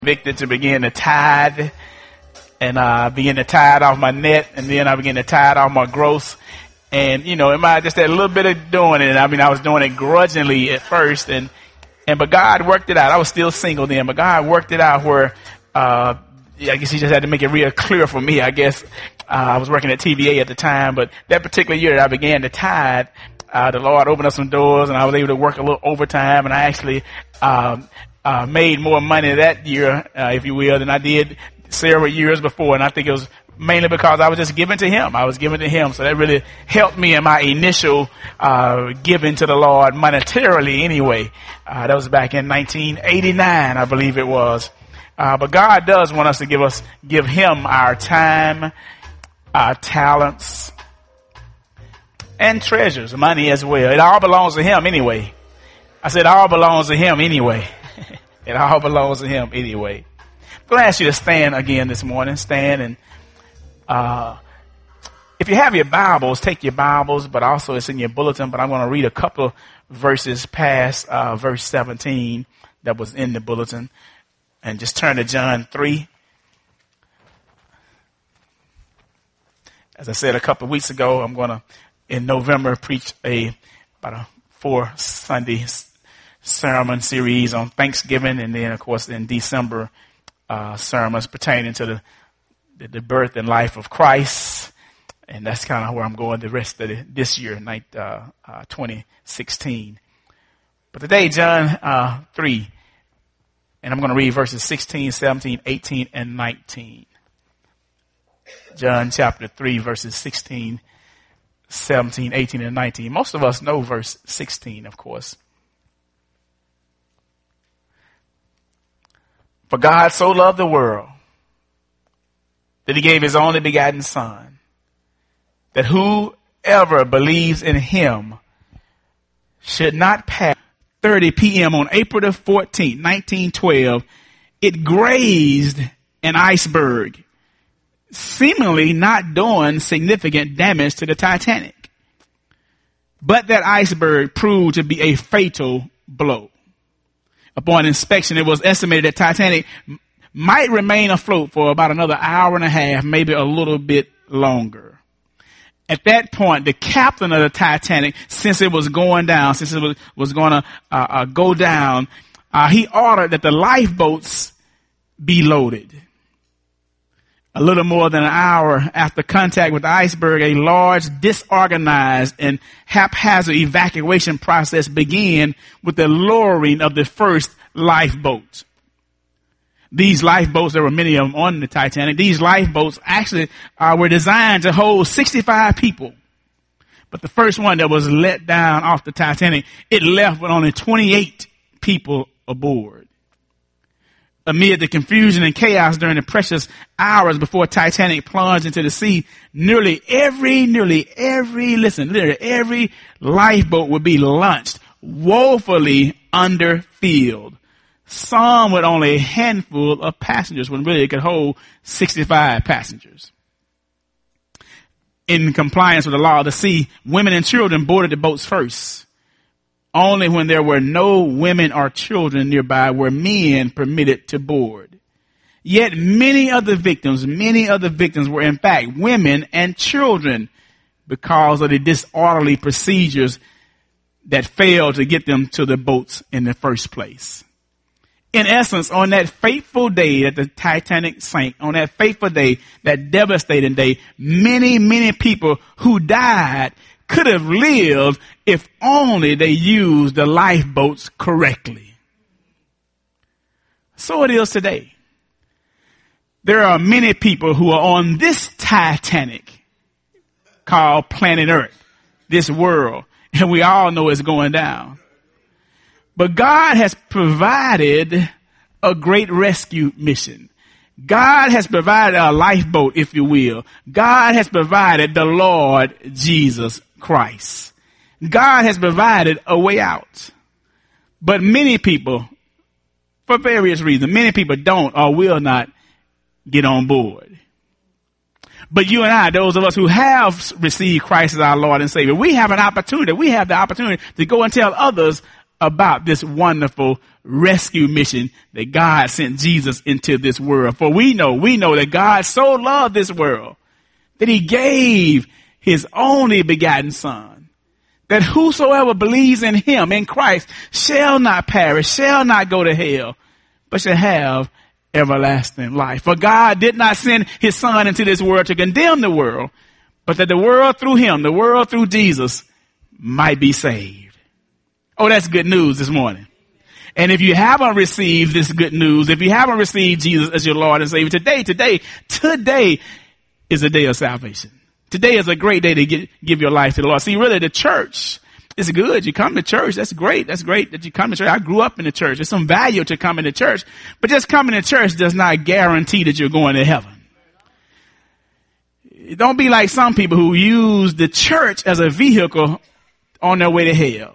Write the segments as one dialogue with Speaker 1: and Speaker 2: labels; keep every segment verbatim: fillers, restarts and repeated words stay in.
Speaker 1: convicted to begin to tithe, and I uh, began to tithe off my net, and then I began to tithe off my gross. And you know, it might just that little bit of doing it. I mean, I was doing it grudgingly at first, and and but God worked it out. I was still single then, but God worked it out where uh, I guess He just had to make it real clear for me. I guess uh, I was working at T V A at the time, but that particular year that I began to tithe, uh, the Lord opened up some doors, and I was able to work a little overtime, and I actually. Um, Uh, made more money that year, uh, if you will, than I did several years before. And I think it was mainly because I was just giving to Him. I was giving to Him. So that really helped me in my initial, uh, giving to the Lord monetarily anyway. Uh, that was back in nineteen eighty-nine, I believe it was. Uh, but God does want us to give us, give Him our time, our talents, and treasures, money as well. It all belongs to Him anyway. I said it all belongs to Him anyway. It all belongs to Him anyway. I'm going to ask you to stand again this morning. Stand and uh, if you have your Bibles, take your Bibles, but also it's in your bulletin. But I'm going to read a couple verses past uh, verse seventeen that was in the bulletin. And just turn to John three. As I said a couple of weeks ago, I'm going to, in November, preach a about a four Sunday sermon series on Thanksgiving, and then of course in December uh, sermons pertaining to the, the the birth and life of Christ, and that's kind of where I'm going the rest of the, this year, night uh, uh, twenty sixteen. But today, John uh, three, and I'm going to read verses sixteen, seventeen, eighteen, and nineteen. John chapter three, verses sixteen, seventeen, eighteen, and nineteen. Most of us know verse sixteen, of course. For God so loved the world that He gave His only begotten Son, that whoever believes in Him should not pass. thirty p.m. on April the fourteenth, nineteen twelve, it grazed an iceberg, seemingly not doing significant damage to the Titanic. But that iceberg proved to be a fatal blow. Upon inspection, it was estimated that Titanic might remain afloat for about another hour and a half, maybe a little bit longer. At that point, the captain of the Titanic, since it was going down, since it was, was going to uh, uh, go down, uh, he ordered that the lifeboats be loaded. A little more than an hour after contact with the iceberg, a large, disorganized, and haphazard evacuation process began with the lowering of the first lifeboats. These lifeboats, there were many of them on the Titanic, these lifeboats actually uh, were designed to hold sixty-five people. But the first one that was let down off the Titanic, it left with only twenty-eight people aboard. Amid the confusion and chaos during the precious hours before Titanic plunged into the sea, nearly every, nearly every, listen, literally every lifeboat would be launched woefully underfilled. Some with only a handful of passengers when really it could hold sixty-five passengers. In compliance with the law of the sea, women and children boarded the boats first. Only when there were no women or children nearby were men permitted to board. Yet many of the victims, many of the victims were in fact women and children because of the disorderly procedures that failed to get them to the boats in the first place. In essence, on that fateful day that the Titanic sank, on that fateful day, that devastating day, many, many people who died could have lived if only they used the lifeboats correctly. So it is today. There are many people who are on this Titanic called planet Earth, this world, and we all know it's going down. But God has provided a great rescue mission. God has provided a lifeboat, if you will. God has provided the Lord Jesus Christ. God has provided a way out. But many people, for various reasons, many people don't or will not get on board. But you and I, those of us who have received Christ as our Lord and Savior, we have an opportunity. We have the opportunity to go and tell others about this wonderful rescue mission that God sent Jesus into this world. For we know, we know that God so loved this world that he gave his only begotten son, that whosoever believes in him, in Christ, shall not perish, shall not go to hell, but shall have everlasting life. For God did not send his son into this world to condemn the world, but that the world through him, the world through Jesus, might be saved. Oh, that's good news this morning. And if you haven't received this good news, if you haven't received Jesus as your Lord and Savior, today, today, today is a day of salvation. Today is a great day to get, give your life to the Lord. See, really, the church is good. You come to church. That's great. That's great that you come to church. I grew up in the church. There's some value to coming to church. But just coming to church does not guarantee that you're going to heaven. Don't be like some people who use the church as a vehicle on their way to hell.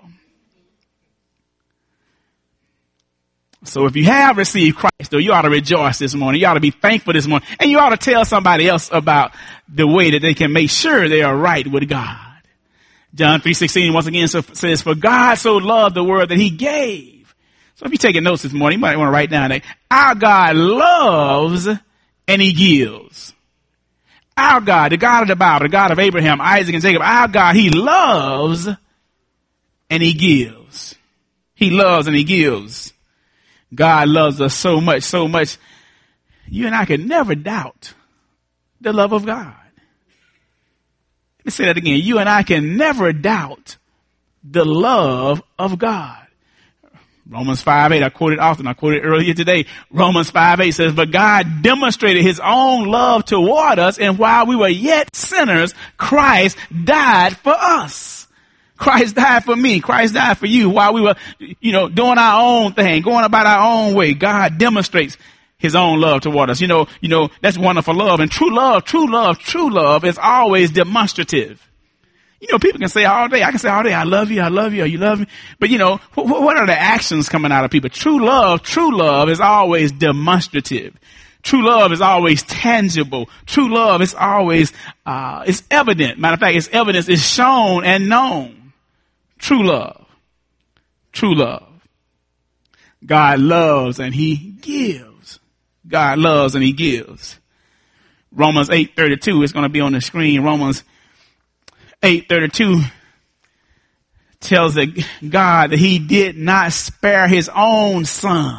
Speaker 1: So if you have received Christ, though, you ought to rejoice this morning. You ought to be thankful this morning. And you ought to tell somebody else about the way that they can make sure they are right with God. John three sixteen once again says, for God so loved the world that he gave. So if you're taking notes this morning, you might want to write down that our God loves and he gives. Our God, the God of the Bible, the God of Abraham, Isaac, and Jacob, our God, he loves and he gives. He loves and he gives. God loves us so much, so much. You and I can never doubt the love of God. Let me say that again. You and I can never doubt the love of God. Romans five eight, I quoted often, I quoted earlier today. Romans five eight says, but God demonstrated his own love toward us, and while we were yet sinners, Christ died for us. Christ died for me. Christ died for you while we were, you know, doing our own thing, going about our own way. God demonstrates his own love toward us. You know, you know, that's wonderful love. And true love, true love, true love is always demonstrative. You know, people can say all day, I can say all day, I love you, I love you, you love me. But you know, wh- what are the actions coming out of people? True love, true love is always demonstrative. True love is always tangible. True love is always, uh, it's evident. Matter of fact, its evidence is shown and known. True love. True love. God loves and he gives. God loves and he gives. Romans eight thirty-two is going to be on the screen. Romans eight thirty-two tells that God that he did not spare his own son,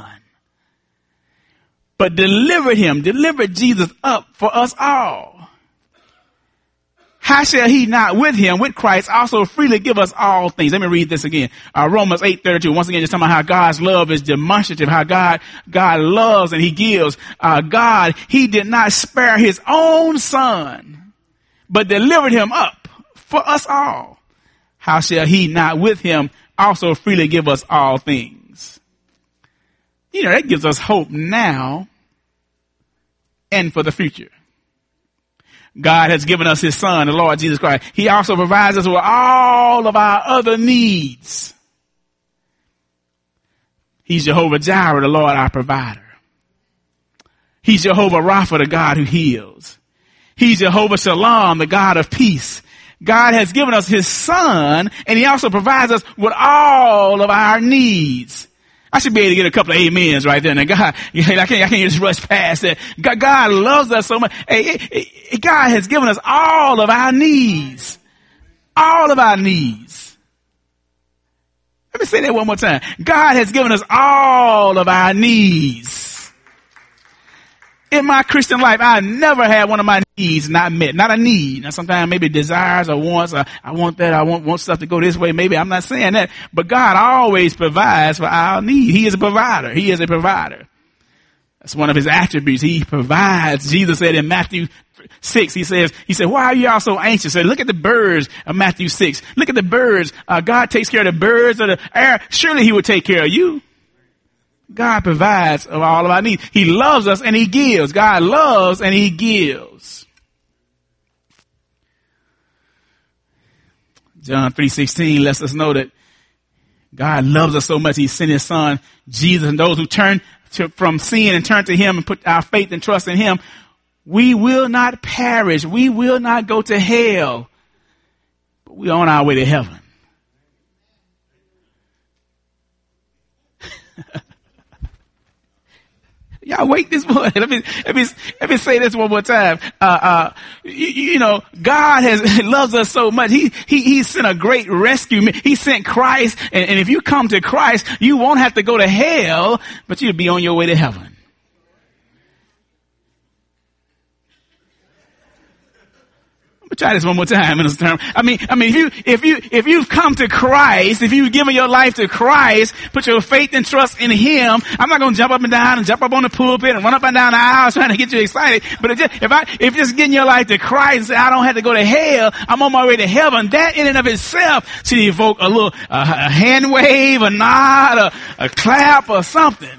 Speaker 1: but delivered him, delivered Jesus up for us all. How shall he not with him, with Christ, also freely give us all things? Let me read this again. Uh, Romans eight thirty-two. Once again, just talking about how God's love is demonstrative, how God, God loves and he gives. Uh, God, he did not spare his own son, but delivered him up for us all. How shall he not with him also freely give us all things? You know, that gives us hope now and for the future. God has given us his son, the Lord Jesus Christ. He also provides us with all of our other needs. He's Jehovah Jireh, the Lord our provider. He's Jehovah Rapha, the God who heals. He's Jehovah Shalom, the God of peace. God has given us his son, and he also provides us with all of our needs. I should be able to get a couple of amens right there. Now, God, I can't, I can't just rush past that. God, God loves us so much. Hey, hey, God has given us all of our needs. All of our needs. Let me say that one more time. God has given us all of our needs. In my Christian life, I never had one of my needs not met. Not a need. Now, sometimes maybe desires or wants. Or I want that. I want, want stuff to go this way. Maybe I'm not saying that. But God always provides for our need. He is a provider. He is a provider. That's one of his attributes. He provides. Jesus said in Matthew six, he says, he said, why are you all so anxious? He said, look at the birds of Matthew six. Look at the birds. Uh, God takes care of the birds of the air. Surely he would take care of you. God provides of all of our needs. He loves us and he gives. God loves and he gives. John three sixteen lets us know that God loves us so much he sent his son Jesus, and those who turn to, from sin and turn to him and put our faith and trust in him, we will not perish. We will not go to hell, but we're on our way to heaven. Y'all wake this morning. Let me, let me, let me say this one more time. Uh, uh, you, you know, God has, loves us so much. He, he, he sent a great rescue. He sent Christ. And, and if you come to Christ, you won't have to go to hell, but you'll be on your way to heaven. Try this one more time in this term. I mean, I mean, if you, if you, if you've come to Christ, if you've given your life to Christ, put your faith and trust in Him. I'm not going to jump up and down and jump up on the pulpit and run up and down the aisle trying to get you excited. But it just, if I, if just getting your life to Christ and say, I don't have to go to hell, I'm on my way to heaven, that in and of itself should evoke a little, uh, a hand wave, a nod, a, a clap or something.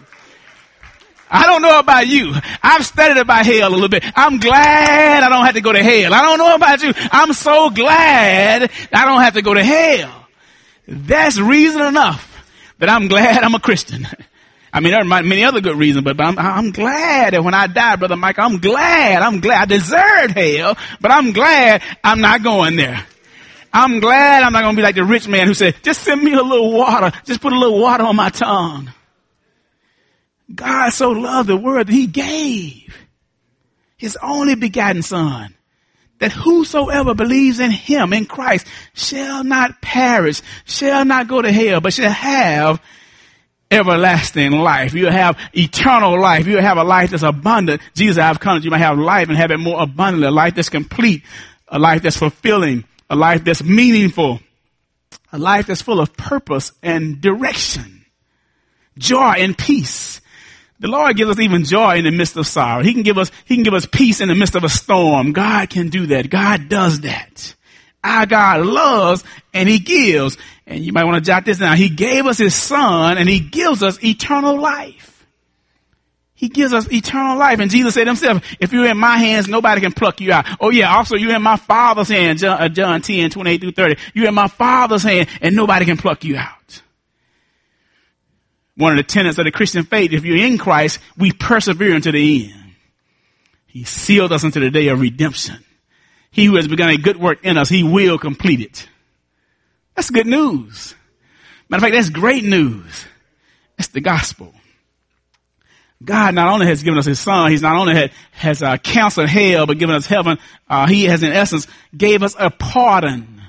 Speaker 1: I don't know about you. I've studied about hell a little bit. I'm glad I don't have to go to hell. I don't know about you. I'm so glad I don't have to go to hell. That's reason enough that I'm glad I'm a Christian. I mean, there are many other good reasons, but, but I'm, I'm glad that when I die, Brother Mike, I'm glad, I'm glad I deserved hell, but I'm glad I'm not going there. I'm glad I'm not going to be like the rich man who said, just send me a little water. Just put a little water on my tongue. God so loved the world that He gave His only begotten Son, that whosoever believes in Him, in Christ, shall not perish, shall not go to hell, but shall have everlasting life. You'll have eternal life. You'll have a life that's abundant. Jesus, I've come that you might have life and have it more abundantly, a life that's complete, a life that's fulfilling, a life that's meaningful, a life that's full of purpose and direction, joy and peace. The Lord gives us even joy in the midst of sorrow. He can give us, He can give us peace in the midst of a storm. God can do that. God does that. Our God loves and He gives. And you might want to jot this down. He gave us His Son and He gives us eternal life. He gives us eternal life. And Jesus said Himself, if you're in my hands, nobody can pluck you out. Oh yeah, also you're in my Father's hand, John, uh, John ten, twenty-eight through thirty. You're in my Father's hand and nobody can pluck you out. One of the tenets of the Christian faith, if you're in Christ, we persevere unto the end. He sealed us unto the day of redemption. He who has begun a good work in us, He will complete it. That's good news. Matter of fact, that's great news. That's the gospel. God not only has given us His Son, He's not only had, has uh, counseled hell, but given us heaven. Uh, he has in essence gave us a pardon.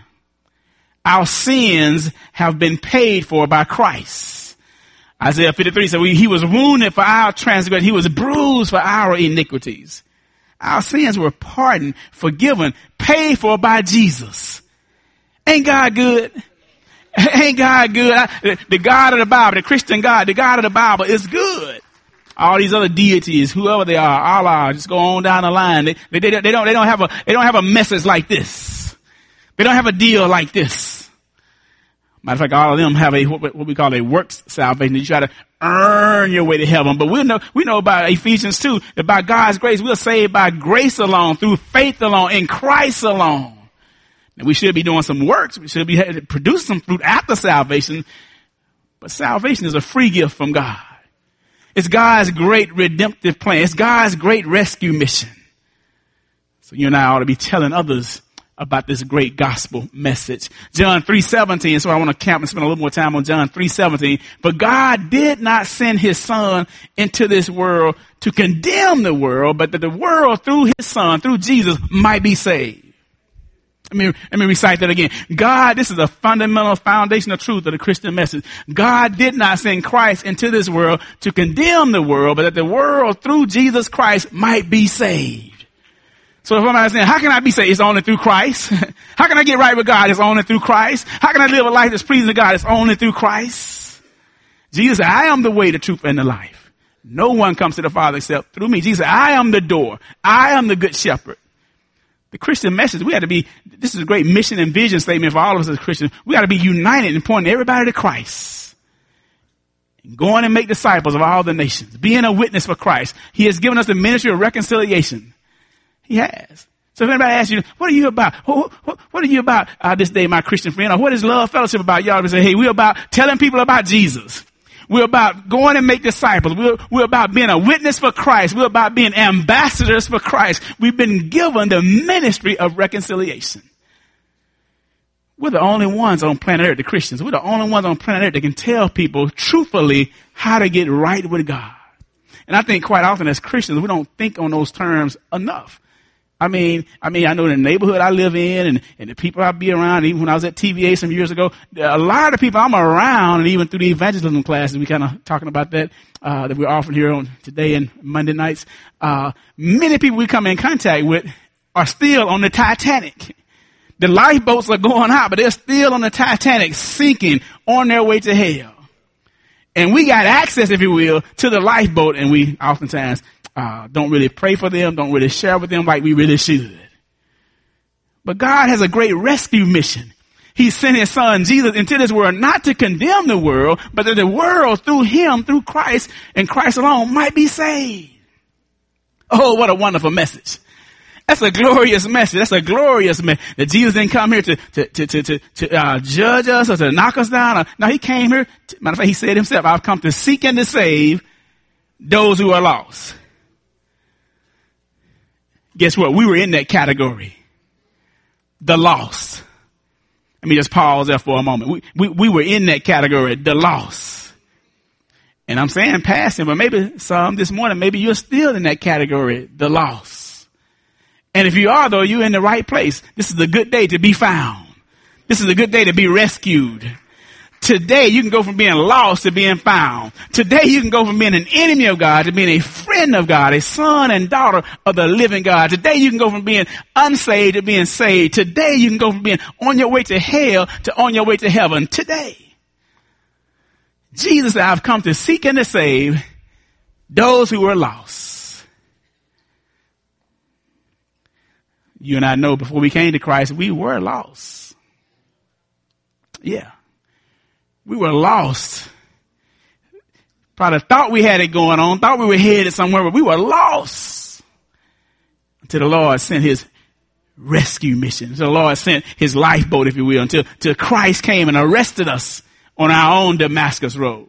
Speaker 1: Our sins have been paid for by Christ. Isaiah fifty-three said, He was wounded for our transgression. He was bruised for our iniquities. Our sins were pardoned, forgiven, paid for by Jesus. Ain't God good? Ain't God good? I, the God of the Bible, the Christian God, the God of the Bible is good. All these other deities, whoever they are, Allah, just go on down the line. They, they, they, they don't, they don't have a, they don't have a message like this. They don't have a deal like this. Matter of fact, all of them have a, what we call a works salvation. You try to earn your way to heaven. But we know, we know about Ephesians two, that by God's grace, we're saved by grace alone, through faith alone, in Christ alone. And we should be doing some works. We should be producing some fruit after salvation. But salvation is a free gift from God. It's God's great redemptive plan. It's God's great rescue mission. So you and I ought to be telling others about this great gospel message. John three seventeen. So I want to camp and spend a little more time on John three seventeen. But God did not send His Son into this world to condemn the world, but that the world through His Son, through Jesus, might be saved. Let me, let me recite that again. God, this is a fundamental foundational truth of the Christian message. God did not send Christ into this world to condemn the world, but that the world through Jesus Christ might be saved. So if I'm saying, how can I be saved? It's only through Christ. How can I get right with God? It's only through Christ. How can I live a life that's pleasing to God? It's only through Christ. Jesus said, I am the way, the truth, and the life. No one comes to the Father except through me. Jesus said, I am the door. I am the good shepherd. The Christian message, we have to be, this is a great mission and vision statement for all of us as Christians. We got to be united in pointing everybody to Christ. And going and make disciples of all the nations. Being a witness for Christ. He has given us the ministry of reconciliation. He has. So if anybody asks you, what are you about? What, what, what are you about uh, this day, my Christian friend? Or what is Love Fellowship about? Y'all say, hey, we're about telling people about Jesus. We're about going and make disciples. We're, we're about being a witness for Christ. We're about being ambassadors for Christ. We've been given the ministry of reconciliation. We're the only ones on planet Earth, the Christians. We're the only ones on planet Earth that can tell people truthfully how to get right with God. And I think quite often as Christians, we don't think on those terms enough. I mean, I mean, I know the neighborhood I live in and, and the people I be around, even when I was at T V A some years ago, a lot of people I'm around, and even through the evangelism classes, we kind of talking about that, uh, that we're offering here on today and Monday nights. Uh, many people we come in contact with are still on the Titanic. The lifeboats are going out, but they're still on the Titanic, sinking on their way to hell. And we got access, if you will, to the lifeboat, and we oftentimes Uh, don't really pray for them, don't really share with them like we really should. But God has a great rescue mission. He sent his son Jesus into this world not to condemn the world, but that the world through him, through Christ and Christ alone might be saved. Oh, what a wonderful message. That's a glorious message. That's a glorious message. That Jesus didn't come here to, to, to, to, to, to uh, judge us or to knock us down. Or, no, he came here. To, matter of fact, he said himself, I've come to seek and to save those who are lost. Guess what? We were in that category. The lost. Let me just pause there for a moment. We, we, we were in that category, the lost. And I'm saying passing, but maybe some this morning, maybe you're still in that category, the lost. And if you are, though, you're in the right place. This is a good day to be found. This is a good day to be rescued. Today, you can go from being lost to being found. Today, you can go from being an enemy of God to being a friend of God, a son and daughter of the living God. Today, you can go from being unsaved to being saved. Today, you can go from being on your way to hell to on your way to heaven. Today, Jesus said, I've come to seek and to save those who are lost. You and I know before we came to Christ, we were lost. Yeah. We were lost. Probably thought we had it going on, thought we were headed somewhere, but we were lost. Until the Lord sent his rescue mission. Until the Lord sent his lifeboat, if you will, until, until Christ came and arrested us on our own Damascus road.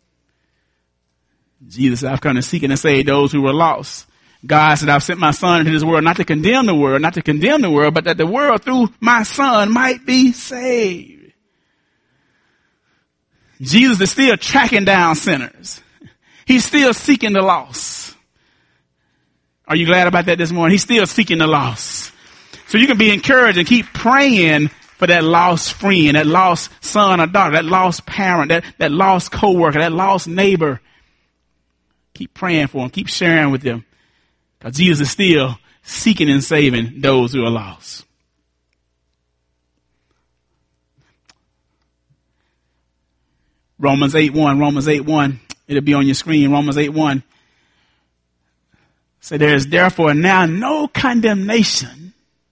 Speaker 1: Jesus said, I've come to seek and to save those who were lost. God said, I've sent my son into this world not to condemn the world, not to condemn the world, but that the world through my son might be saved. Jesus is still tracking down sinners. He's still seeking the lost. Are you glad about that this morning? He's still seeking the lost. So you can be encouraged and keep praying for that lost friend, that lost son or daughter, that lost parent, that, that lost coworker, that lost neighbor. Keep praying for them. Keep sharing with them. Because Jesus is still seeking and saving those who are lost. Romans eight one, Romans eight one. It'll be on your screen, Romans eight one. So there is therefore now no condemnation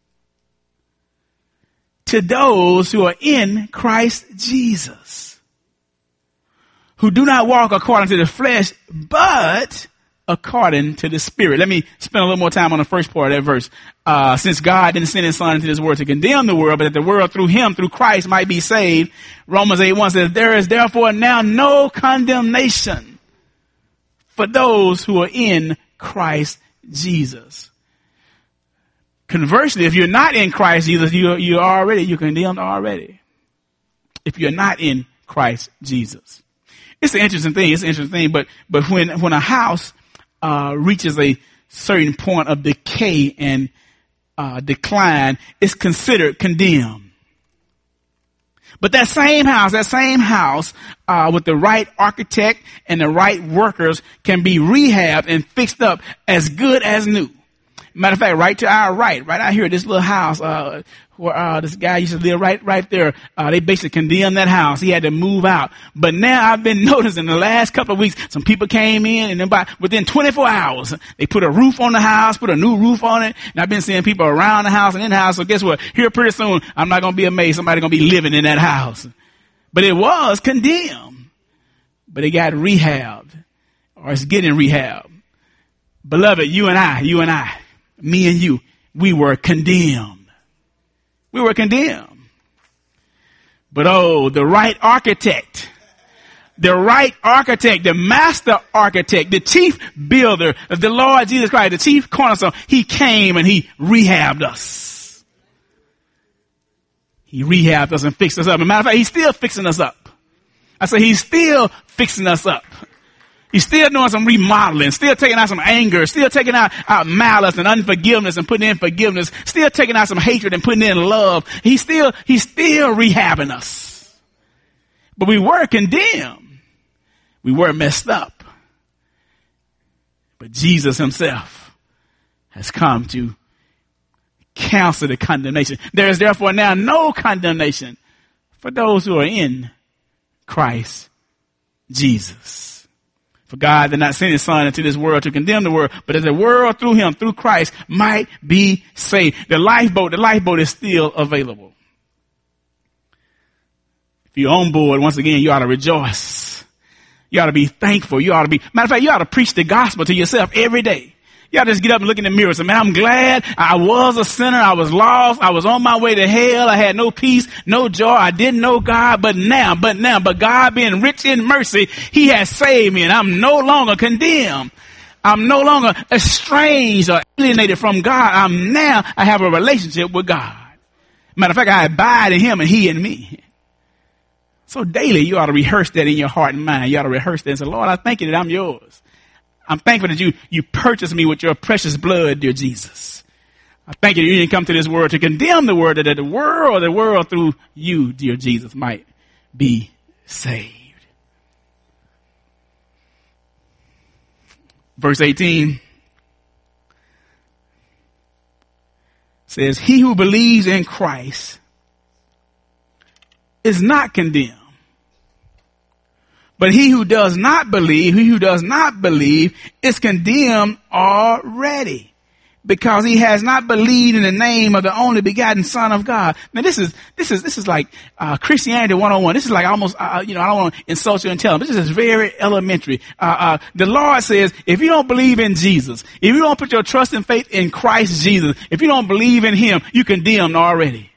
Speaker 1: to those who are in Christ Jesus, who do not walk according to the flesh, but according to the Spirit. Let me spend a little more time on the first part of that verse. Uh, since God didn't send his son into this world to condemn the world, but that the world through him, through Christ, might be saved. Romans eight one says, there is therefore now no condemnation for those who are in Christ Jesus. Conversely, if you're not in Christ Jesus, you, you're already, you're condemned already. If you're not in Christ Jesus. It's an interesting thing. It's an interesting thing. But, but when, when a house Uh, reaches a certain point of decay and uh, decline, it's considered condemned. But that same house, that same house, uh, with the right architect and the right workers can be rehabbed and fixed up as good as new. Matter of fact, right to our right, right out here, this little house, uh, where, uh, this guy used to live right, right there. Uh, they basically condemned that house. He had to move out. But now I've been noticing the last couple of weeks, some people came in and then by, within twenty-four hours, they put a roof on the house, put a new roof on it. And I've been seeing people around the house and in the house. So guess what? Here pretty soon, I'm not going to be amazed. Somebody's going to be living in that house. But it was condemned. But it got rehabbed, or it's getting rehabbed. Beloved, you and I, you and I, me and you, we were condemned. We were condemned. But oh, the right architect, the right architect, the master architect, the chief builder of the Lord Jesus Christ, the chief cornerstone, he came and he rehabbed us. He rehabbed us and fixed us up. As a matter of fact, he's still fixing us up. I say he's still fixing us up. He's still doing some remodeling, still taking out some anger, still taking out, out malice and unforgiveness and putting in forgiveness, still taking out some hatred and putting in love. He's still, he's still rehabbing us. But we were condemned. We were messed up. But Jesus himself has come to cancel the condemnation. There is therefore now no condemnation for those who are in Christ Jesus. For God did not send his son into this world to condemn the world, but that the world through him, through Christ, might be saved. The lifeboat, the lifeboat is still available. If you're on board, once again, you ought to rejoice. You ought to be thankful. You ought to be, matter of fact, you ought to preach the gospel to yourself every day. You ought to just get up and look in the mirror and say, man, I'm glad I was a sinner. I was lost. I was on my way to hell. I had no peace, no joy. I didn't know God, but now, but now, but God being rich in mercy, he has saved me and I'm no longer condemned. I'm no longer estranged or alienated from God. I'm now, I have a relationship with God. Matter of fact, I abide in him and he in me. So daily you ought to rehearse that in your heart and mind. You ought to rehearse that and say, Lord, I thank you that I'm yours. I'm thankful that you, you purchased me with your precious blood, dear Jesus. I thank you that you didn't come to this world to condemn the world, that the world, the world through you, dear Jesus, might be saved. Verse eighteen says, he who believes in Christ is not condemned. But he who does not believe, he who does not believe is condemned already because he has not believed in the name of the only begotten Son of God. Now this is, this is, this is like, uh, Christianity one oh one. This is like almost, uh, you know, I don't want to insult your intelligence. This is very elementary. Uh, uh, the Lord says, if you don't believe in Jesus, if you don't put your trust and faith in Christ Jesus, if you don't believe in him, you're condemned already.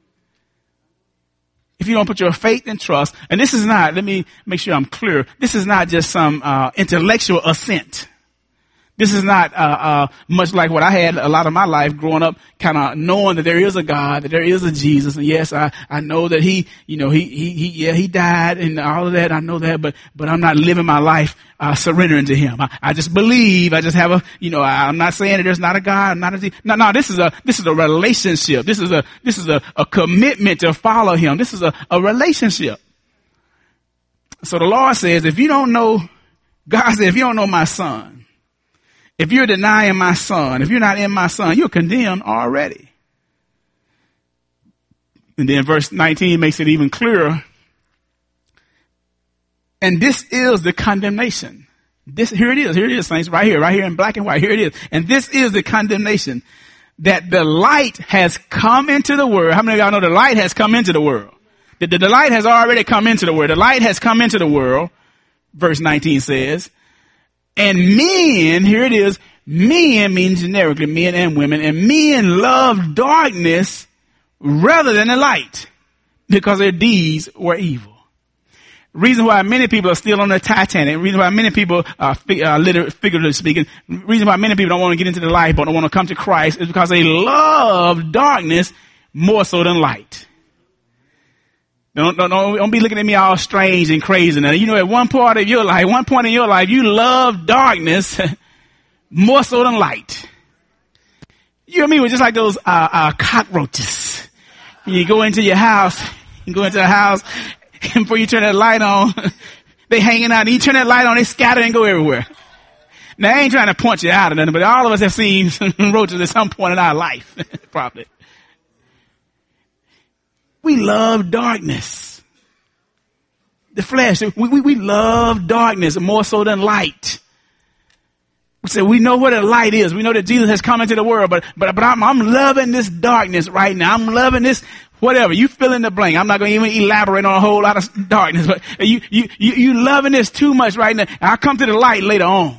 Speaker 1: If you don't put your faith and trust, and this is not, let me make sure I'm clear, this is not just some uh intellectual assent. This is not uh uh much like what I had a lot of my life growing up, kind of knowing that there is a God, that there is a Jesus, and yes, I I know that he, you know, he he he yeah, he died and all of that. I know that, but but I'm not living my life uh surrendering to him. I, I just believe. I just have a, you know, I, I'm not saying that there's not a God. I'm not a no no. This is a this is a relationship. This is a this is a, a commitment to follow him. This is a a relationship. So the Lord says, if you don't know, God said, if you don't know my son. If you're denying my son, if you're not in my son, you're condemned already. And then verse nineteen makes it even clearer. And this is the condemnation. This, here it is. Here it is, saints, right here, right here in black and white. Here it is. And this is the condemnation, that the light has come into the world. How many of y'all know the light has come into the world? The, the, the light has already come into the world. The light has come into the world. Verse nineteen says, and men, here it is, men means generically men and women, and men love darkness rather than the light because their deeds were evil. Reason why many people are still on the Titanic, reason why many people, uh, uh literally, figuratively speaking, reason why many people don't want to get into the light but don't want to come to Christ is because they love darkness more so than light. Don't, don't, don't be looking at me all strange and crazy. Now, you know, at one part of your life, one point in your life, you love darkness more so than light. You and me were just like those, uh, uh, cockroaches. You go into your house, you go into the house, and before you turn that light on, they hanging out, and you turn that light on, they scatter and go everywhere. Now, I ain't trying to point you out or nothing, but all of us have seen roaches at some point in our life, probably. We love darkness. The flesh. We, we, we love darkness more so than light. We say we know what a light is. We know that Jesus has come into the world, but, but, but I'm, I'm loving this darkness right now. I'm loving this, whatever. You fill in the blank. I'm not going to even elaborate on a whole lot of darkness, but you, you, you, you loving this too much right now. I'll come to the light later on.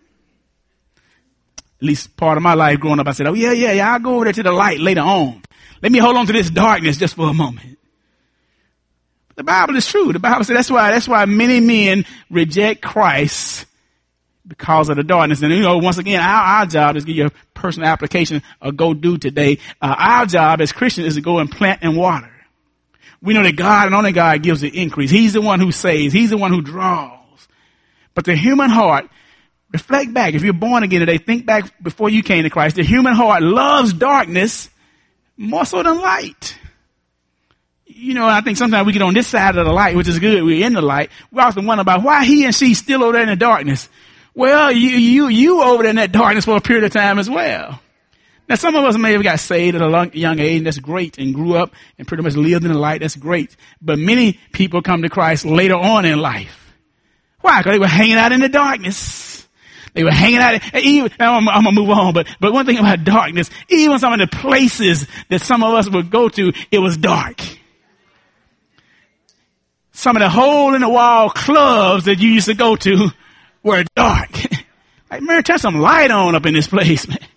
Speaker 1: At least part of my life growing up, I said, oh yeah, yeah, yeah, I'll go over there to the light later on. Let me hold on to this darkness just for a moment. The Bible is true. The Bible says that's why, that's why many men reject Christ because of the darkness. And you know, once again, our, our job is to give you a personal application or go do today. Uh, our job as Christians is to go and plant and water. We know that God and only God gives the increase. He's the one who saves. He's the one who draws. But the human heart, reflect back. If you're born again today, think back before you came to Christ. The human heart loves darkness more so than light. You know, I think sometimes we get on this side of the light, which is good. We're in the light. We often wonder about why he and she still over there in the darkness. Well, you, you, you over there in that darkness for a period of time as well. Now, some of us may have got saved at a long, young age, and that's great, and grew up and pretty much lived in the light. That's great. But many people come to Christ later on in life. Why? Because they were hanging out in the darkness. They were hanging out. Even, I'm, I'm going to move on, but, but one thing about darkness, even some of the places that some of us would go to, it was dark. Some of the hole-in-the-wall clubs that you used to go to were dark. Like, man, turn some light on up in this place, man.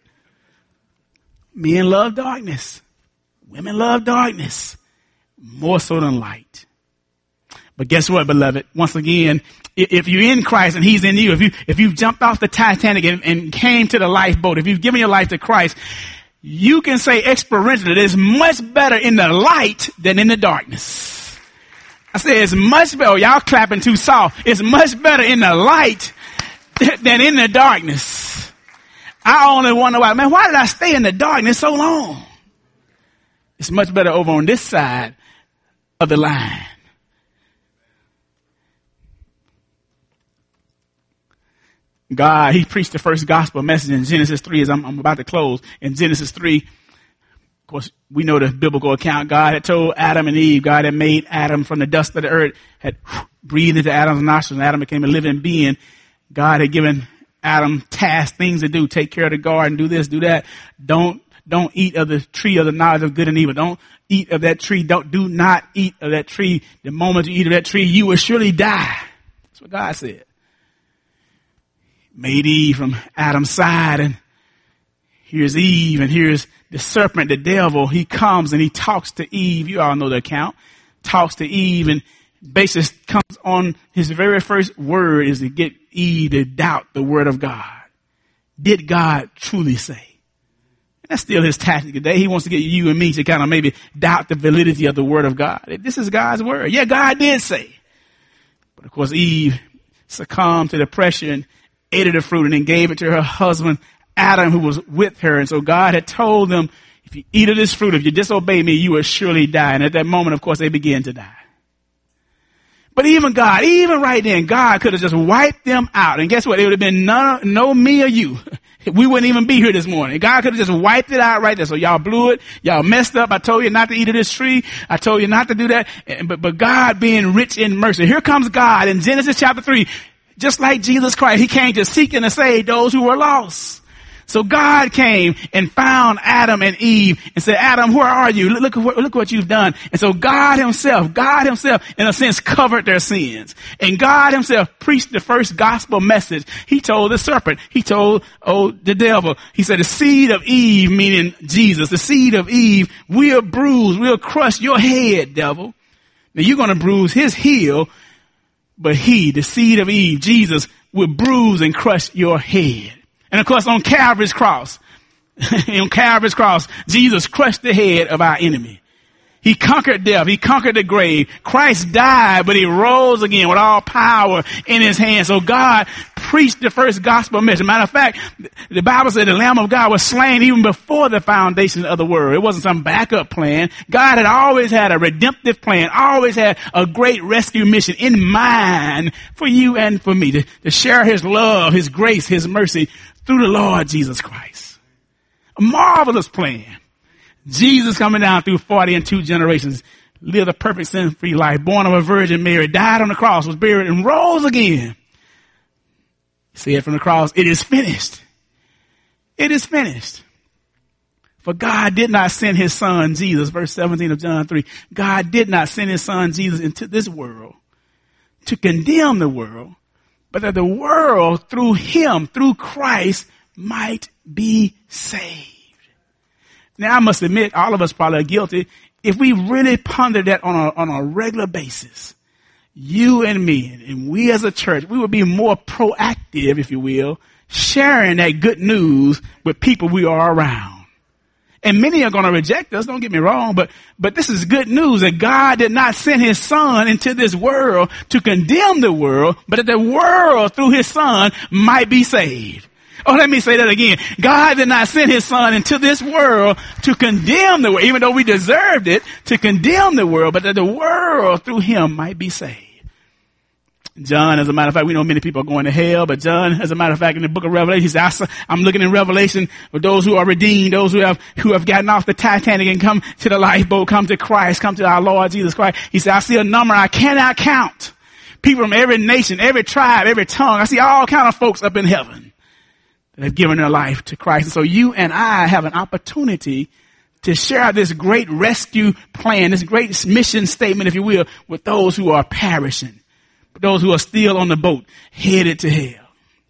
Speaker 1: Men love darkness. Women love darkness more so than light. But guess what, beloved? Once again, if you're in Christ and he's in you, if you, if you've jumped off the Titanic and, and came to the lifeboat, if you've given your life to Christ, you can say experientially that it's much better in the light than in the darkness. I say it's much better. Y'all clapping too soft. It's much better in the light than in the darkness. I only wonder why, man, why did I stay in the darkness so long? It's much better over on this side of the line. God, he preached the first gospel message in Genesis three as I'm, I'm about to close. In Genesis three, of course, we know the biblical account. God had told Adam and Eve, God had made Adam from the dust of the earth, had breathed into Adam's nostrils, and Adam became a living being. God had given Adam tasks, things to do, take care of the garden, do this, do that. Don't, don't eat of the tree of the knowledge of good and evil. Don't eat of that tree. Don't, do not eat of that tree. The moment you eat of that tree, you will surely die. That's what God said. Made Eve from Adam's side, and here's Eve, and here's the serpent, the devil. He comes and he talks to Eve. You all know the account. Talks to Eve, and basically comes on his very first word is to get Eve to doubt the word of God. Did God truly say? That's still his tactic today. He wants to get you and me to kind of maybe doubt the validity of the word of God. This is God's word. Yeah, God did say. But of course, Eve succumbed to the pressure and ate of the fruit and then gave it to her husband, Adam, who was with her. And so God had told them, if you eat of this fruit, if you disobey me, you will surely die. And at that moment, of course, they began to die. But even God, even right then, God could have just wiped them out. And guess what? It would have been no, no me or you. We wouldn't even be here this morning. God could have just wiped it out right there. So y'all blew it. Y'all messed up. I told you not to eat of this tree. I told you not to do that. But, but God being rich in mercy. Here comes God in Genesis chapter three. Just like Jesus Christ, he came to seek and to save those who were lost. So God came and found Adam and Eve and said, Adam, where are you? Look, look, look what you've done. And so God himself, God himself, in a sense, covered their sins. And God himself preached the first gospel message. He told the serpent, he told, oh, the devil, he said, the seed of Eve, meaning Jesus, the seed of Eve will bruise, will crush your head, devil. Now you're going to bruise his heel, but he, the seed of Eve, Jesus, will bruise and crush your head. And of course, on Calvary's cross, on Calvary's cross, Jesus crushed the head of our enemy. He conquered death. He conquered the grave. Christ died, but he rose again with all power in his hand. So God preached the first gospel message. Matter of fact, the Bible said the Lamb of God was slain even before the foundation of the world. It wasn't some backup plan. God had always had a redemptive plan, always had a great rescue mission in mind for you and for me to, to share his love, his grace, his mercy through the Lord Jesus Christ. A marvelous plan. Jesus coming down through forty and two generations, lived a perfect sin-free life, born of a Virgin Mary, died on the cross, was buried, and rose again. He said from the cross, it is finished. It is finished. For God did not send his son, Jesus, verse seventeen of John three. God did not send his son, Jesus, into this world to condemn the world, but that the world through him, through Christ, might be saved. Now, I must admit, all of us probably are guilty. If we really ponder that on a, on a regular basis, you and me, and we as a church, we would be more proactive, if you will, sharing that good news with people we are around. And many are going to reject us. Don't get me wrong, but, but this is good news that God did not send his son into this world to condemn the world, but that the world through his son might be saved. Oh, let me say that again. God did not send his son into this world to condemn the world, even though we deserved it, to condemn the world, but that the world through him might be saved. John, as a matter of fact, we know many people are going to hell, but John, as a matter of fact, in the book of Revelation, he says, I'm looking in Revelation for those who are redeemed, those who have, who have gotten off the Titanic and come to the lifeboat, come to Christ, come to our Lord Jesus Christ. He said, I see a number I cannot count. People from every nation, every tribe, every tongue. I see all kind of folks up in heaven that have given their life to Christ. And so you and I have an opportunity to share this great rescue plan, this great mission statement, if you will, with those who are perishing. Those who are still on the boat, headed to hell.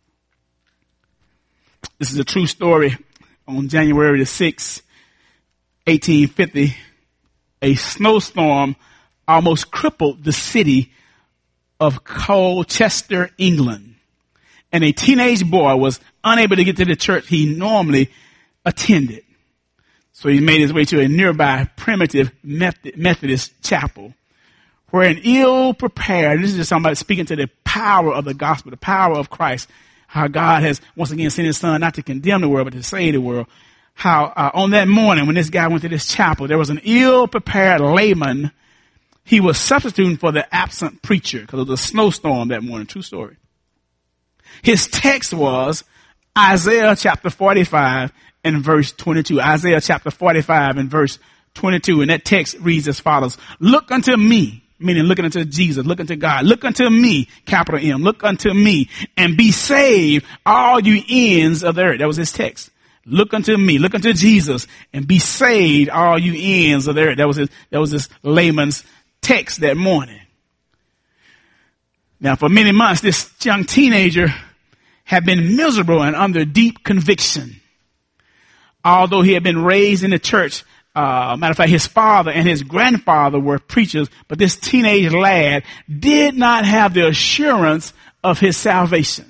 Speaker 1: This is a true story. On January the sixth, eighteen fifty, a snowstorm almost crippled the city of Colchester, England. And a teenage boy was unable to get to the church he normally attended. So he made his way to a nearby primitive Methodist chapel, where an ill-prepared, this is just somebody speaking to the power of the gospel, the power of Christ, how God has once again sent his son not to condemn the world, but to save the world. How uh, on that morning when this guy went to this chapel, there was an ill-prepared layman. He was substituting for the absent preacher because of the snowstorm that morning. True story. His text was Isaiah chapter forty-five and verse twenty-two. Isaiah chapter forty-five and verse twenty-two. And that text reads as follows. Look unto me. Meaning looking unto Jesus, look unto God, look unto me, capital M, look unto me and be saved, all you ends of the earth. That was his text. Look unto me, look unto Jesus and be saved, all you ends of the earth. That was his, that was this layman's text that morning. Now for many months, this young teenager had been miserable and under deep conviction. Although he had been raised in the church, Uh, matter of fact, his father and his grandfather were preachers, but this teenage lad did not have the assurance of his salvation.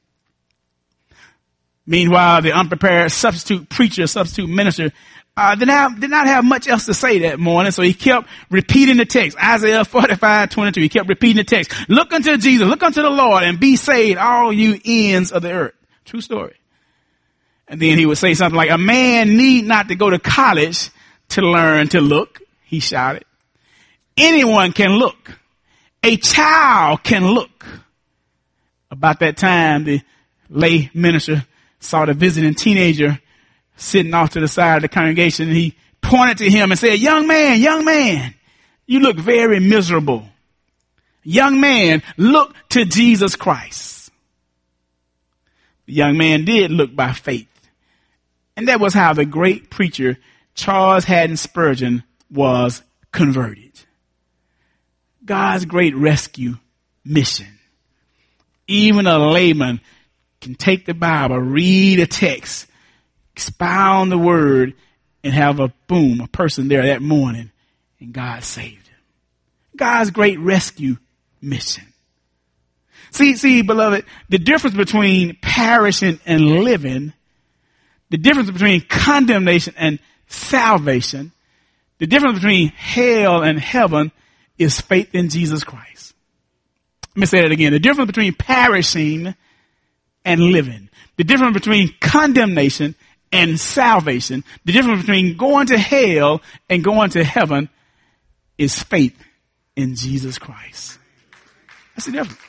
Speaker 1: Meanwhile, the unprepared substitute preacher, substitute minister, uh, did not, did not have much else to say that morning, so he kept repeating the text. Isaiah forty-five twenty-two, he kept repeating the text. Look unto Jesus, look unto the Lord, and be saved, all you ends of the earth. True story. And then he would say something like, a man need not to go to college to learn to look, he shouted. Anyone can look. A child can look. About that time, the lay minister saw the visiting teenager sitting off to the side of the congregation, and he pointed to him and said, young man, young man, you look very miserable. Young man, look to Jesus Christ. The young man did look by faith. And that was how the great preacher Charles Haddon Spurgeon was converted. God's great rescue mission. Even a layman can take the Bible, read a text, expound the word, and have a boom, a person there that morning, and God saved him. God's great rescue mission. See, see, beloved, the difference between perishing and living, the difference between condemnation and salvation, the difference between hell and heaven is faith in Jesus Christ. Let me say that again. The difference between perishing and living, the difference between condemnation and salvation, the difference between going to hell and going to heaven is faith in Jesus Christ. That's the difference.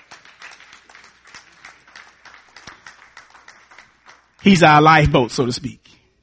Speaker 1: He's our lifeboat, so to speak.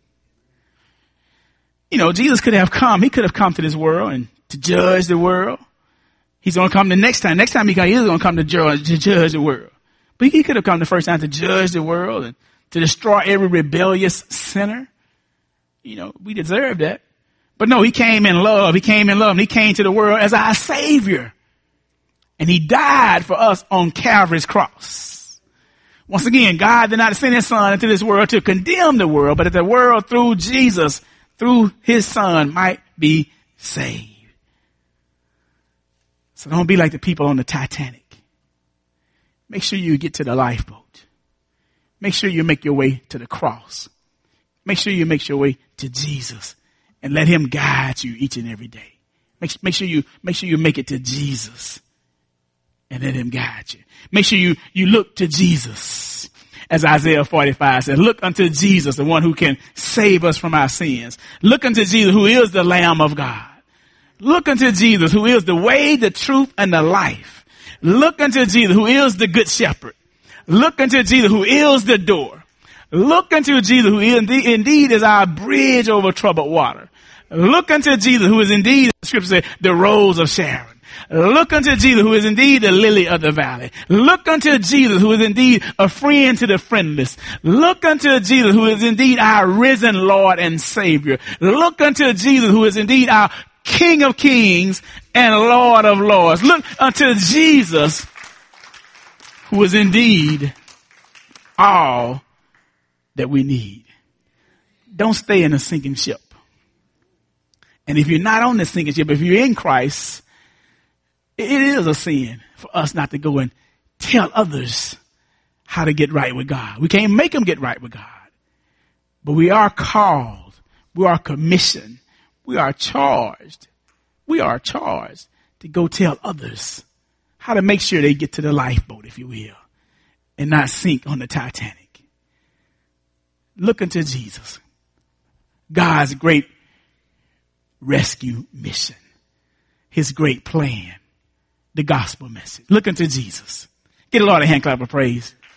Speaker 1: You know, Jesus could have come. He could have come to this world and to judge the world. He's going to come the next time. Next time he comes, he's going to come to judge, to judge the world. But he could have come the first time to judge the world and to destroy every rebellious sinner. You know, we deserve that. But no, he came in love. He came in love and he came to the world as our Savior. And he died for us on Calvary's cross. Once again, God did not send his son into this world to condemn the world, but that the world through Jesus, through his son, might be saved. So don't be like the people on the Titanic. Make sure you get to the lifeboat. Make sure you make your way to the cross. Make sure you make your way to Jesus. and let him guide you each and every day. Make, make sure you, make sure you make it to Jesus and let him guide you. Make sure you, you look to Jesus. As Isaiah forty-five says, look unto Jesus, the one who can save us from our sins. Look unto Jesus, who is the Lamb of God. Look unto Jesus, who is the way, the truth, and the life. Look unto Jesus, who is the good shepherd. Look unto Jesus, who is the door. Look unto Jesus, who indeed, indeed is our bridge over troubled water. Look unto Jesus, who is indeed, the scripture says, the rose of Sharon. Look unto Jesus, who is indeed the lily of the valley. Look unto Jesus, who is indeed a friend to the friendless. Look unto Jesus, who is indeed our risen Lord and Savior. Look unto Jesus, who is indeed our King of kings and Lord of lords. Look unto Jesus, who is indeed all that we need. Don't stay in a sinking ship. And if you're not on the sinking ship, if you're in Christ, it is a sin for us not to go and tell others how to get right with God. We can't make them get right with God. But we are called. We are commissioned. We are charged. We are charged to go tell others how to make sure they get to the lifeboat, if you will, and not sink on the Titanic. Look unto Jesus, God's great rescue mission, his great plan, the gospel message. Look unto Jesus. Get a Lord a hand clap of praise.